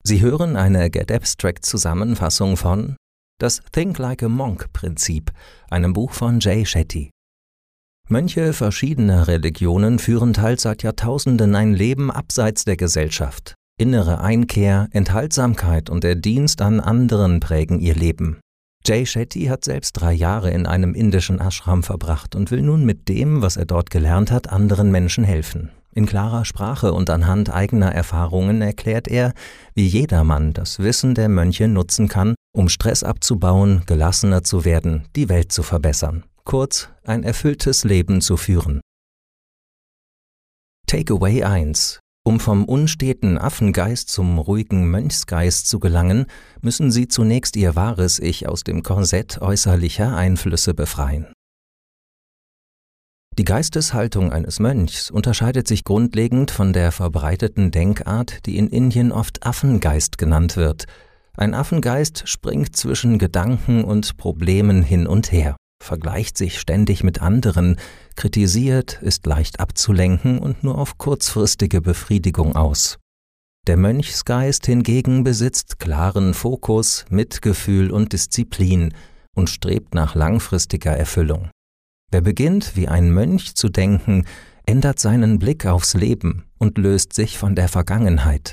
Sie hören eine Get Abstract-Zusammenfassung von Das Think Like a Monk-Prinzip, einem Buch von Jay Shetty. Mönche verschiedener Religionen führen teils seit Jahrtausenden ein Leben abseits der Gesellschaft. Innere Einkehr, Enthaltsamkeit und der Dienst an anderen prägen ihr Leben. Jay Shetty hat selbst 3 Jahre in einem indischen Ashram verbracht und will nun mit dem, was er dort gelernt hat, anderen Menschen helfen. In klarer Sprache und anhand eigener Erfahrungen erklärt er, wie jedermann das Wissen der Mönche nutzen kann, um Stress abzubauen, gelassener zu werden, die Welt zu verbessern. Kurz, ein erfülltes Leben zu führen. Takeaway 1: Um vom unsteten Affengeist zum ruhigen Mönchsgeist zu gelangen, müssen Sie zunächst Ihr wahres Ich aus dem Korsett äußerlicher Einflüsse befreien. Die Geisteshaltung eines Mönchs unterscheidet sich grundlegend von der verbreiteten Denkart, die in Indien oft Affengeist genannt wird. Ein Affengeist springt zwischen Gedanken und Problemen hin und her, vergleicht sich ständig mit anderen, kritisiert, ist leicht abzulenken und nur auf kurzfristige Befriedigung aus. Der Mönchsgeist hingegen besitzt klaren Fokus, Mitgefühl und Disziplin und strebt nach langfristiger Erfüllung. Wer beginnt, wie ein Mönch zu denken, ändert seinen Blick aufs Leben und löst sich von der Vergangenheit.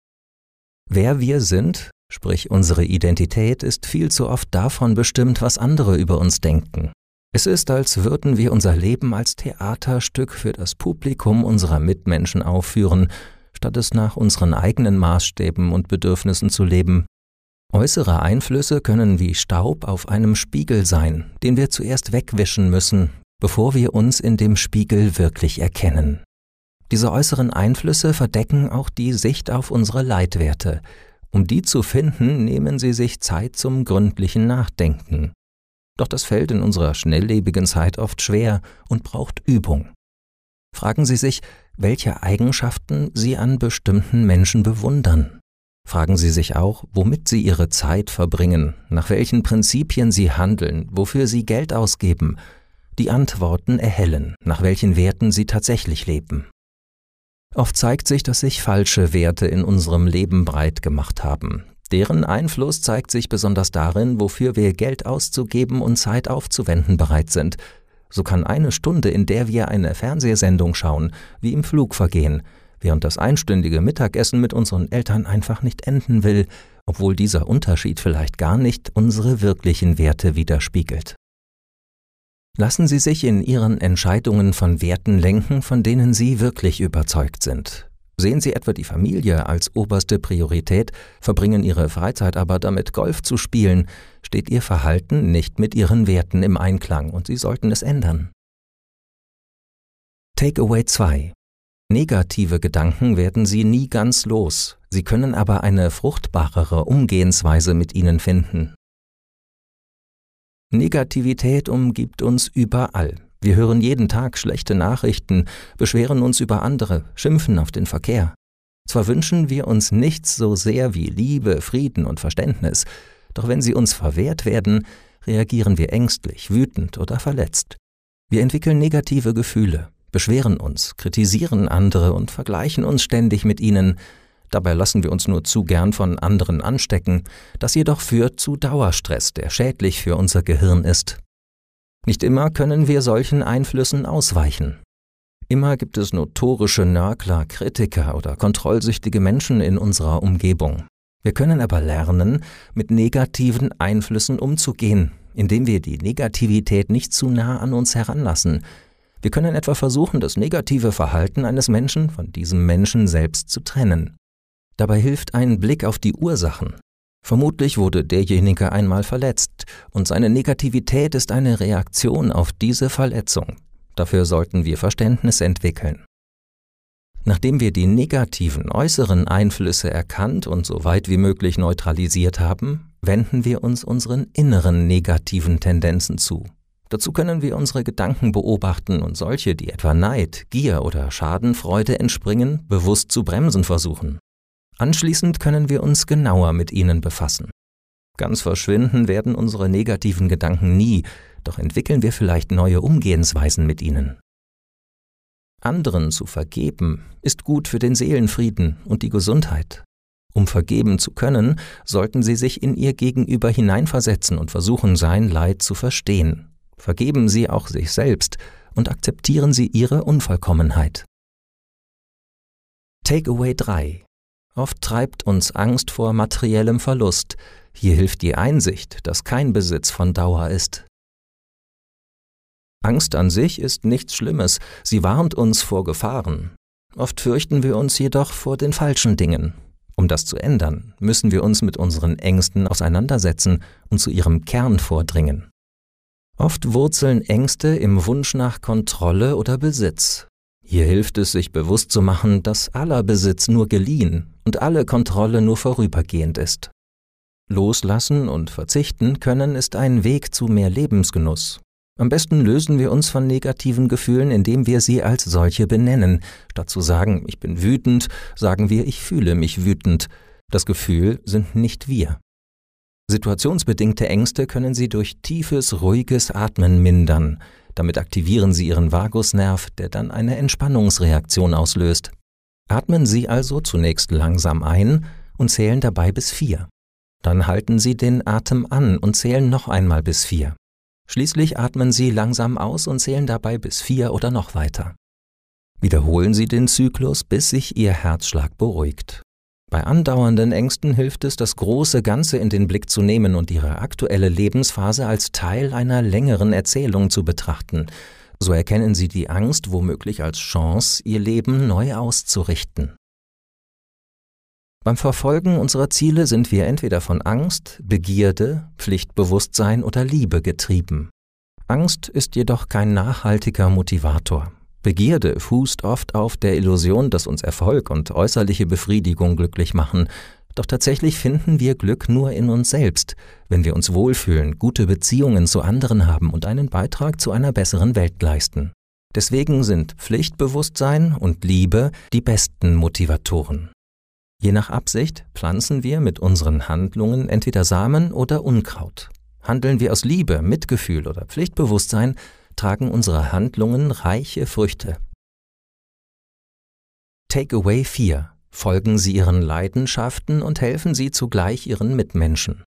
Wer wir sind, sprich unsere Identität, ist viel zu oft davon bestimmt, was andere über uns denken. Es ist, als würden wir unser Leben als Theaterstück für das Publikum unserer Mitmenschen aufführen, statt es nach unseren eigenen Maßstäben und Bedürfnissen zu leben. Äußere Einflüsse können wie Staub auf einem Spiegel sein, den wir zuerst wegwischen müssen, bevor wir uns in dem Spiegel wirklich erkennen. Diese äußeren Einflüsse verdecken auch die Sicht auf unsere Leitwerte. Um die zu finden, nehmen Sie sich Zeit zum gründlichen Nachdenken. Doch das fällt in unserer schnelllebigen Zeit oft schwer und braucht Übung. Fragen Sie sich, welche Eigenschaften Sie an bestimmten Menschen bewundern. Fragen Sie sich auch, womit Sie Ihre Zeit verbringen, nach welchen Prinzipien Sie handeln, wofür Sie Geld ausgeben. Die Antworten erhellen, nach welchen Werten Sie tatsächlich leben. Oft zeigt sich, dass sich falsche Werte in unserem Leben breit gemacht haben. Deren Einfluss zeigt sich besonders darin, wofür wir Geld auszugeben und Zeit aufzuwenden bereit sind. So kann eine Stunde, in der wir eine Fernsehsendung schauen, wie im Flug vergehen, während das einstündige Mittagessen mit unseren Eltern einfach nicht enden will, obwohl dieser Unterschied vielleicht gar nicht unsere wirklichen Werte widerspiegelt. Lassen Sie sich in Ihren Entscheidungen von Werten lenken, von denen Sie wirklich überzeugt sind. Sehen Sie etwa die Familie als oberste Priorität, verbringen Ihre Freizeit aber damit, Golf zu spielen, steht Ihr Verhalten nicht mit Ihren Werten im Einklang und Sie sollten es ändern. Takeaway 2: Negative Gedanken werden Sie nie ganz los, Sie können aber eine fruchtbarere Umgehensweise mit ihnen finden. Negativität umgibt uns überall. Wir hören jeden Tag schlechte Nachrichten, beschweren uns über andere, schimpfen auf den Verkehr. Zwar wünschen wir uns nichts so sehr wie Liebe, Frieden und Verständnis, doch wenn sie uns verwehrt werden, reagieren wir ängstlich, wütend oder verletzt. Wir entwickeln negative Gefühle, beschweren uns, kritisieren andere und vergleichen uns ständig mit ihnen. Dabei lassen wir uns nur zu gern von anderen anstecken. Das jedoch führt zu Dauerstress, der schädlich für unser Gehirn ist. Nicht immer können wir solchen Einflüssen ausweichen. Immer gibt es notorische Nörgler, Kritiker oder kontrollsüchtige Menschen in unserer Umgebung. Wir können aber lernen, mit negativen Einflüssen umzugehen, indem wir die Negativität nicht zu nah an uns heranlassen. Wir können etwa versuchen, das negative Verhalten eines Menschen von diesem Menschen selbst zu trennen. Dabei hilft ein Blick auf die Ursachen. Vermutlich wurde derjenige einmal verletzt und seine Negativität ist eine Reaktion auf diese Verletzung. Dafür sollten wir Verständnis entwickeln. Nachdem wir die negativen äußeren Einflüsse erkannt und so weit wie möglich neutralisiert haben, wenden wir uns unseren inneren negativen Tendenzen zu. Dazu können wir unsere Gedanken beobachten und solche, die etwa Neid, Gier oder Schadenfreude entspringen, bewusst zu bremsen versuchen. Anschließend können wir uns genauer mit ihnen befassen. Ganz verschwinden werden unsere negativen Gedanken nie, doch entwickeln wir vielleicht neue Umgehensweisen mit ihnen. Anderen zu vergeben ist gut für den Seelenfrieden und die Gesundheit. Um vergeben zu können, sollten Sie sich in Ihr Gegenüber hineinversetzen und versuchen, sein Leid zu verstehen. Vergeben Sie auch sich selbst und akzeptieren Sie Ihre Unvollkommenheit. Takeaway 3. Oft treibt uns Angst vor materiellem Verlust. Hier hilft die Einsicht, dass kein Besitz von Dauer ist. Angst an sich ist nichts Schlimmes, sie warnt uns vor Gefahren. Oft fürchten wir uns jedoch vor den falschen Dingen. Um das zu ändern, müssen wir uns mit unseren Ängsten auseinandersetzen und zu ihrem Kern vordringen. Oft wurzeln Ängste im Wunsch nach Kontrolle oder Besitz. Hier hilft es, sich bewusst zu machen, dass aller Besitz nur geliehen und alle Kontrolle nur vorübergehend ist. Loslassen und verzichten können ist ein Weg zu mehr Lebensgenuss. Am besten lösen wir uns von negativen Gefühlen, indem wir sie als solche benennen. Statt zu sagen, ich bin wütend, sagen wir, ich fühle mich wütend. Das Gefühl sind nicht wir. Situationsbedingte Ängste können Sie durch tiefes, ruhiges Atmen mindern. Damit aktivieren Sie Ihren Vagusnerv, der dann eine Entspannungsreaktion auslöst. Atmen Sie also zunächst langsam ein und zählen dabei bis 4. Dann halten Sie den Atem an und zählen noch einmal bis 4. Schließlich atmen Sie langsam aus und zählen dabei bis 4 oder noch weiter. Wiederholen Sie den Zyklus, bis sich Ihr Herzschlag beruhigt. Bei andauernden Ängsten hilft es, das große Ganze in den Blick zu nehmen und Ihre aktuelle Lebensphase als Teil einer längeren Erzählung zu betrachten. So erkennen Sie die Angst womöglich als Chance, Ihr Leben neu auszurichten. Beim Verfolgen unserer Ziele sind wir entweder von Angst, Begierde, Pflichtbewusstsein oder Liebe getrieben. Angst ist jedoch kein nachhaltiger Motivator. Begierde fußt oft auf der Illusion, dass uns Erfolg und äußerliche Befriedigung glücklich machen. Doch tatsächlich finden wir Glück nur in uns selbst, wenn wir uns wohlfühlen, gute Beziehungen zu anderen haben und einen Beitrag zu einer besseren Welt leisten. Deswegen sind Pflichtbewusstsein und Liebe die besten Motivatoren. Je nach Absicht pflanzen wir mit unseren Handlungen entweder Samen oder Unkraut. Handeln wir aus Liebe, Mitgefühl oder Pflichtbewusstsein, tragen unsere Handlungen reiche Früchte. Takeaway 4. Folgen Sie Ihren Leidenschaften und helfen Sie zugleich Ihren Mitmenschen.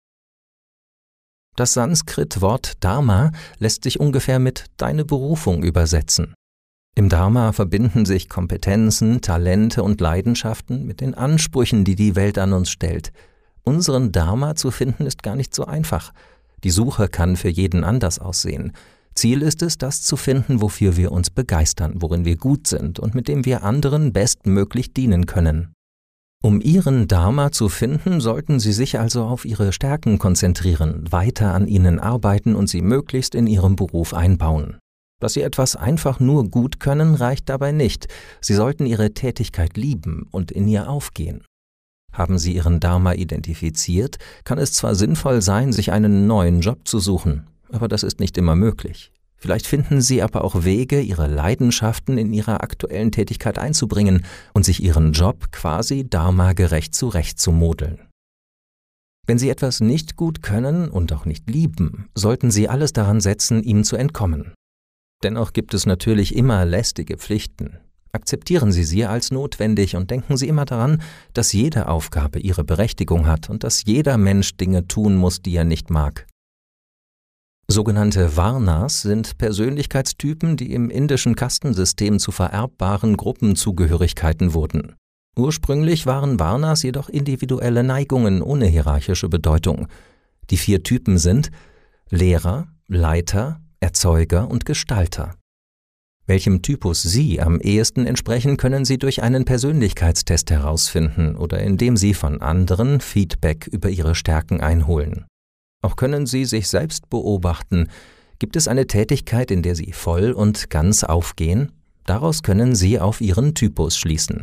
Das Sanskrit-Wort Dharma lässt sich ungefähr mit »deine Berufung« übersetzen. Im Dharma verbinden sich Kompetenzen, Talente und Leidenschaften mit den Ansprüchen, die die Welt an uns stellt. Unseren Dharma zu finden ist gar nicht so einfach. Die Suche kann für jeden anders aussehen. Ziel ist es, das zu finden, wofür wir uns begeistern, worin wir gut sind und mit dem wir anderen bestmöglich dienen können. Um Ihren Dharma zu finden, sollten Sie sich also auf Ihre Stärken konzentrieren, weiter an ihnen arbeiten und sie möglichst in Ihrem Beruf einbauen. Dass Sie etwas einfach nur gut können, reicht dabei nicht. Sie sollten Ihre Tätigkeit lieben und in ihr aufgehen. Haben Sie Ihren Dharma identifiziert, kann es zwar sinnvoll sein, sich einen neuen Job zu suchen, aber das ist nicht immer möglich. Vielleicht finden Sie aber auch Wege, Ihre Leidenschaften in Ihrer aktuellen Tätigkeit einzubringen und sich Ihren Job quasi dharmagerecht zurechtzumodeln. Wenn Sie etwas nicht gut können und auch nicht lieben, sollten Sie alles daran setzen, ihm zu entkommen. Dennoch gibt es natürlich immer lästige Pflichten. Akzeptieren Sie sie als notwendig und denken Sie immer daran, dass jede Aufgabe ihre Berechtigung hat und dass jeder Mensch Dinge tun muss, die er nicht mag. Sogenannte Varnas sind Persönlichkeitstypen, die im indischen Kastensystem zu vererbbaren Gruppenzugehörigkeiten wurden. Ursprünglich waren Varnas jedoch individuelle Neigungen ohne hierarchische Bedeutung. Die 4 Typen sind Lehrer, Leiter, Erzeuger und Gestalter. Welchem Typus Sie am ehesten entsprechen, können Sie durch einen Persönlichkeitstest herausfinden oder indem Sie von anderen Feedback über Ihre Stärken einholen. Auch können Sie sich selbst beobachten. Gibt es eine Tätigkeit, in der Sie voll und ganz aufgehen? Daraus können Sie auf Ihren Typus schließen.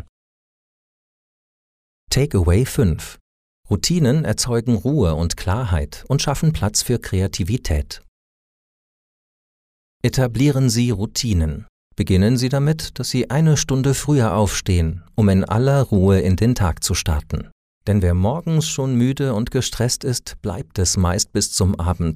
Takeaway 5. Routinen erzeugen Ruhe und Klarheit und schaffen Platz für Kreativität. Etablieren Sie Routinen. Beginnen Sie damit, dass Sie 1 Stunde früher aufstehen, um in aller Ruhe in den Tag zu starten. Denn wer morgens schon müde und gestresst ist, bleibt es meist bis zum Abend.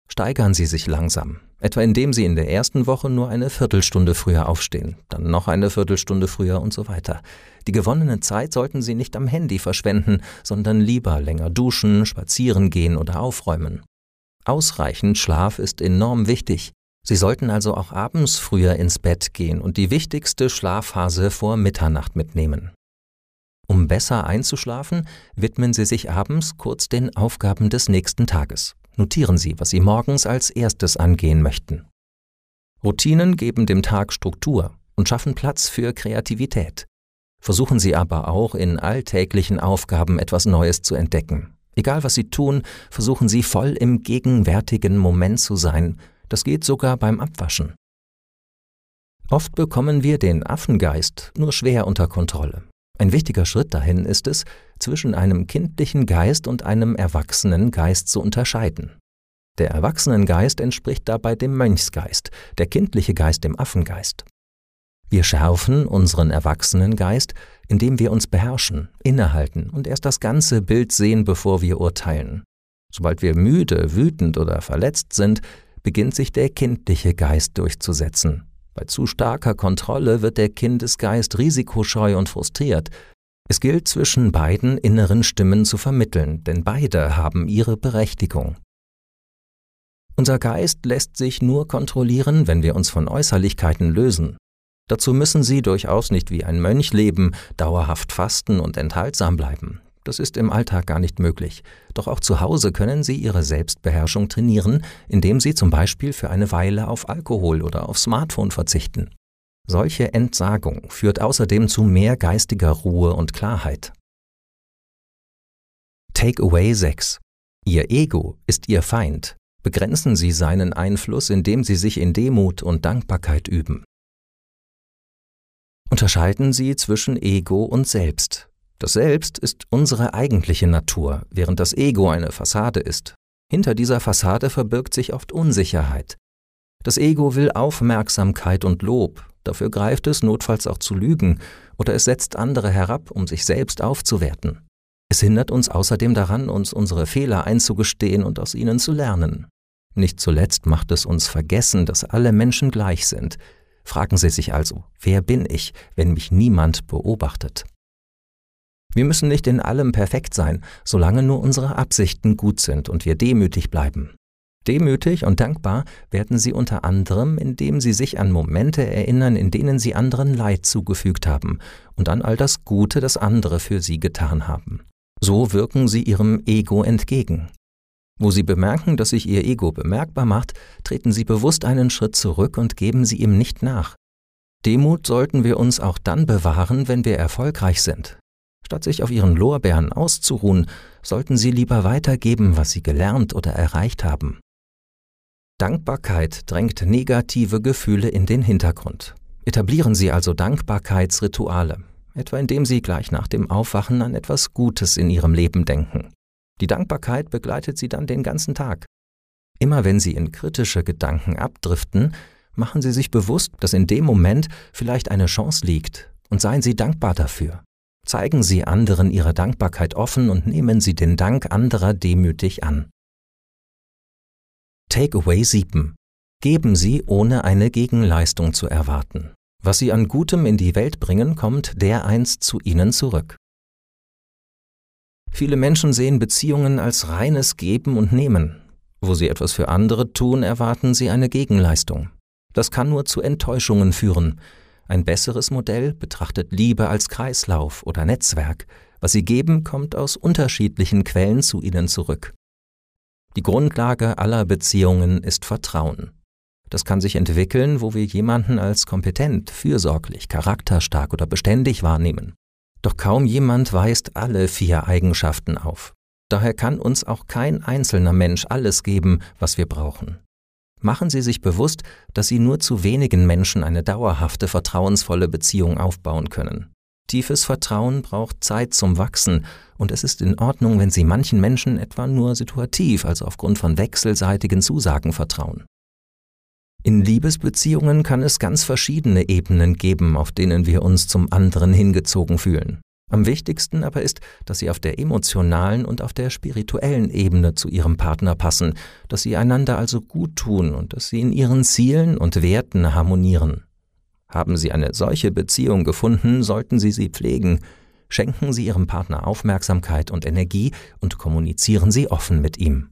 Steigern Sie sich langsam, etwa indem Sie in der ersten Woche nur eine Viertelstunde früher aufstehen, dann noch eine Viertelstunde früher und so weiter. Die gewonnene Zeit sollten Sie nicht am Handy verschwenden, sondern lieber länger duschen, spazieren gehen oder aufräumen. Ausreichend Schlaf ist enorm wichtig. Sie sollten also auch abends früher ins Bett gehen und die wichtigste Schlafphase vor Mitternacht mitnehmen. Um besser einzuschlafen, widmen Sie sich abends kurz den Aufgaben des nächsten Tages. Notieren Sie, was Sie morgens als erstes angehen möchten. Routinen geben dem Tag Struktur und schaffen Platz für Kreativität. Versuchen Sie aber auch in alltäglichen Aufgaben etwas Neues zu entdecken. Egal was Sie tun, versuchen Sie voll im gegenwärtigen Moment zu sein. Das geht sogar beim Abwaschen. Oft bekommen wir den Affengeist nur schwer unter Kontrolle. Ein wichtiger Schritt dahin ist es, zwischen einem kindlichen Geist und einem erwachsenen Geist zu unterscheiden. Der Erwachsenengeist entspricht dabei dem Mönchsgeist, der kindliche Geist dem Affengeist. Wir schärfen unseren Erwachsenengeist, indem wir uns beherrschen, innehalten und erst das ganze Bild sehen, bevor wir urteilen. Sobald wir müde, wütend oder verletzt sind, beginnt sich der kindliche Geist durchzusetzen. Bei zu starker Kontrolle wird der Kindesgeist risikoscheu und frustriert. Es gilt, zwischen beiden inneren Stimmen zu vermitteln, denn beide haben ihre Berechtigung. Unser Geist lässt sich nur kontrollieren, wenn wir uns von Äußerlichkeiten lösen. Dazu müssen Sie durchaus nicht wie ein Mönch leben, dauerhaft fasten und enthaltsam bleiben. Das ist im Alltag gar nicht möglich. Doch auch zu Hause können Sie Ihre Selbstbeherrschung trainieren, indem Sie zum Beispiel für eine Weile auf Alkohol oder auf Smartphone verzichten. Solche Entsagung führt außerdem zu mehr geistiger Ruhe und Klarheit. Takeaway 6. Ihr Ego ist Ihr Feind. Begrenzen Sie seinen Einfluss, indem Sie sich in Demut und Dankbarkeit üben. Unterscheiden Sie zwischen Ego und Selbst. Das Selbst ist unsere eigentliche Natur, während das Ego eine Fassade ist. Hinter dieser Fassade verbirgt sich oft Unsicherheit. Das Ego will Aufmerksamkeit und Lob, dafür greift es notfalls auch zu Lügen oder es setzt andere herab, um sich selbst aufzuwerten. Es hindert uns außerdem daran, uns unsere Fehler einzugestehen und aus ihnen zu lernen. Nicht zuletzt macht es uns vergessen, dass alle Menschen gleich sind. Fragen Sie sich also, wer bin ich, wenn mich niemand beobachtet? Wir müssen nicht in allem perfekt sein, solange nur unsere Absichten gut sind und wir demütig bleiben. Demütig und dankbar werden Sie unter anderem, indem Sie sich an Momente erinnern, in denen Sie anderen Leid zugefügt haben und an all das Gute, das andere für Sie getan haben. So wirken Sie Ihrem Ego entgegen. Wo Sie bemerken, dass sich Ihr Ego bemerkbar macht, treten Sie bewusst einen Schritt zurück und geben Sie ihm nicht nach. Demut sollten wir uns auch dann bewahren, wenn wir erfolgreich sind. Statt sich auf Ihren Lorbeeren auszuruhen, sollten Sie lieber weitergeben, was Sie gelernt oder erreicht haben. Dankbarkeit drängt negative Gefühle in den Hintergrund. Etablieren Sie also Dankbarkeitsrituale, etwa indem Sie gleich nach dem Aufwachen an etwas Gutes in Ihrem Leben denken. Die Dankbarkeit begleitet Sie dann den ganzen Tag. Immer wenn Sie in kritische Gedanken abdriften, machen Sie sich bewusst, dass in dem Moment vielleicht eine Chance liegt und seien Sie dankbar dafür. Zeigen Sie anderen Ihre Dankbarkeit offen und nehmen Sie den Dank anderer demütig an. Takeaway 7. Geben Sie, ohne eine Gegenleistung zu erwarten. Was Sie an Gutem in die Welt bringen, kommt dereinst zu Ihnen zurück. Viele Menschen sehen Beziehungen als reines Geben und Nehmen. Wo sie etwas für andere tun, erwarten sie eine Gegenleistung. Das kann nur zu Enttäuschungen führen. Ein besseres Modell betrachtet Liebe als Kreislauf oder Netzwerk. Was sie geben, kommt aus unterschiedlichen Quellen zu ihnen zurück. Die Grundlage aller Beziehungen ist Vertrauen. Das kann sich entwickeln, wo wir jemanden als kompetent, fürsorglich, charakterstark oder beständig wahrnehmen. Doch kaum jemand weist alle 4 Eigenschaften auf. Daher kann uns auch kein einzelner Mensch alles geben, was wir brauchen. Machen Sie sich bewusst, dass Sie nur zu wenigen Menschen eine dauerhafte, vertrauensvolle Beziehung aufbauen können. Tiefes Vertrauen braucht Zeit zum Wachsen und es ist in Ordnung, wenn Sie manchen Menschen etwa nur situativ, also aufgrund von wechselseitigen Zusagen vertrauen. In Liebesbeziehungen kann es ganz verschiedene Ebenen geben, auf denen wir uns zum anderen hingezogen fühlen. Am wichtigsten aber ist, dass Sie auf der emotionalen und auf der spirituellen Ebene zu Ihrem Partner passen, dass Sie einander also gut tun und dass Sie in Ihren Zielen und Werten harmonieren. Haben Sie eine solche Beziehung gefunden, sollten Sie sie pflegen. Schenken Sie Ihrem Partner Aufmerksamkeit und Energie und kommunizieren Sie offen mit ihm.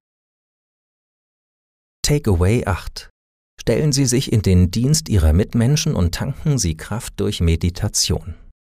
Takeaway 8. Stellen Sie sich in den Dienst Ihrer Mitmenschen und tanken Sie Kraft durch Meditation.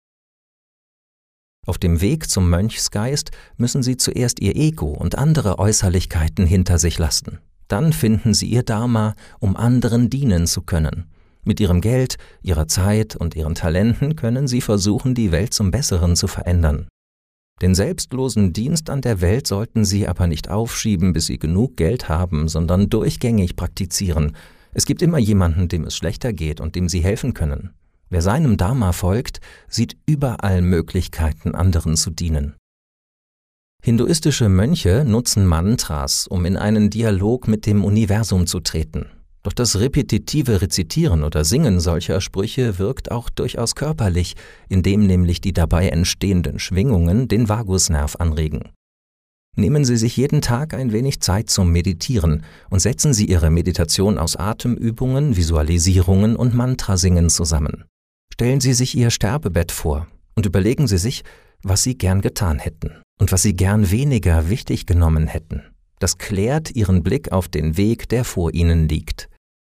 Auf dem Weg zum Mönchsgeist müssen Sie zuerst Ihr Ego und andere Äußerlichkeiten hinter sich lassen. Dann finden Sie Ihr Dharma, um anderen dienen zu können. Mit Ihrem Geld, Ihrer Zeit und Ihren Talenten können Sie versuchen, die Welt zum Besseren zu verändern. Den selbstlosen Dienst an der Welt sollten Sie aber nicht aufschieben, bis Sie genug Geld haben, sondern durchgängig praktizieren. Es gibt immer jemanden, dem es schlechter geht und dem Sie helfen können. Wer seinem Dharma folgt, sieht überall Möglichkeiten, anderen zu dienen. Hinduistische Mönche nutzen Mantras, um in einen Dialog mit dem Universum zu treten. Doch das repetitive Rezitieren oder Singen solcher Sprüche wirkt auch durchaus körperlich, indem nämlich die dabei entstehenden Schwingungen den Vagusnerv anregen. Nehmen Sie sich jeden Tag ein wenig Zeit zum Meditieren und setzen Sie Ihre Meditation aus Atemübungen, Visualisierungen und Mantrasingen zusammen. Stellen Sie sich Ihr Sterbebett vor und überlegen Sie sich, was Sie gern getan hätten und was Sie gern weniger wichtig genommen hätten. Das klärt Ihren Blick auf den Weg, der vor Ihnen liegt.